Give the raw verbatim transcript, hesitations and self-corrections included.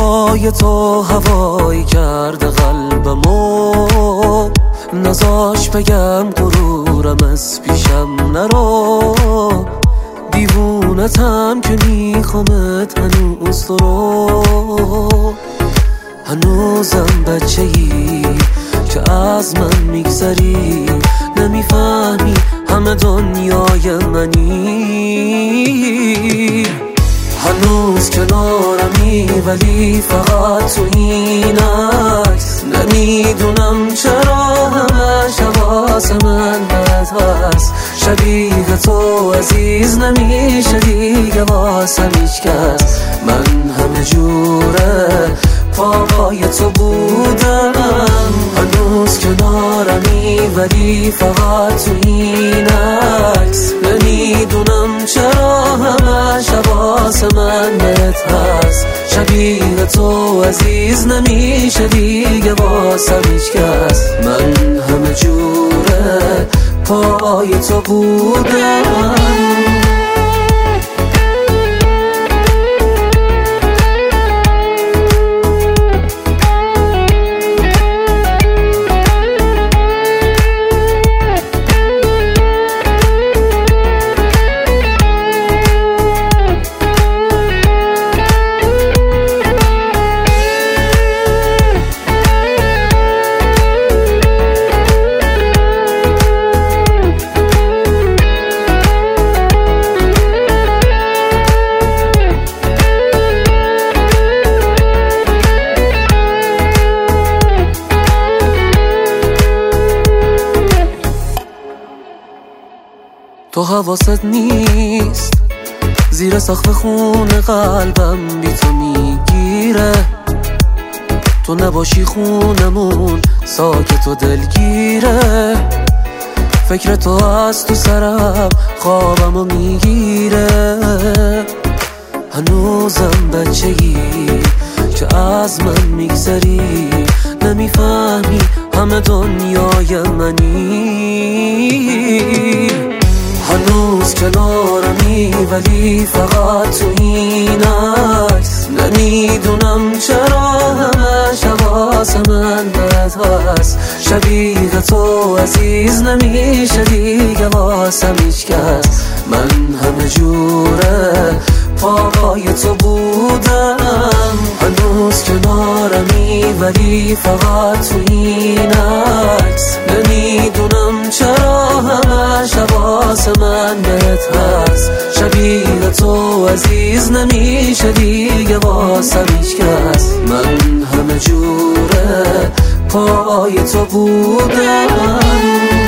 صدای تو هوایی کرده قلبمو، نزاش بگم غرورم از پیشم نرو. دیوونتم که میخوامت هنوز تو رو، هنوزم بچه ای که از من میگذری، نمیفهمی همه دنیای منی. هنوز کنارمی ولی فقط تو این عکس، نمیدونم چرا همش حواس من بهت هست. شبیه تو عزیز نمیشه دیگه واسم هیچکس، من همه جوره پای تو بودم. هنوز کنارمی ولی فقط تو این عکس، نمیدونم چرا همش حواس من بهت هست. شبیه تو عزیز نمیشه دیگه واسم هیچکس، من همه جوره پای تو بودم. تو حواست نیست زیر سقف خونه قلبم بی تو میگیره. تو نباشی خونمون ساکت و دلگیره. فکر تو از تو سرم خوابمو میگیره. هنوزم بچه ای که از من میگذری، نمیفهمی همه دنیای منی. هنوز کنارمی ولی فقط تو این عکس، نمیدونم چرا همش حواس من بهت هست. شبیه تو عزیز نمیشه دیگه واسم هیچکس، من همه جوره پای تو بودم. هنوز کنارمی ولی فقط تو این عکس، نمیدونم چرا همش حواس من بهت هست. شبیه تو عزیز نمیشه دیگه واسم هیچکس، من همه جوره پای تو بودم.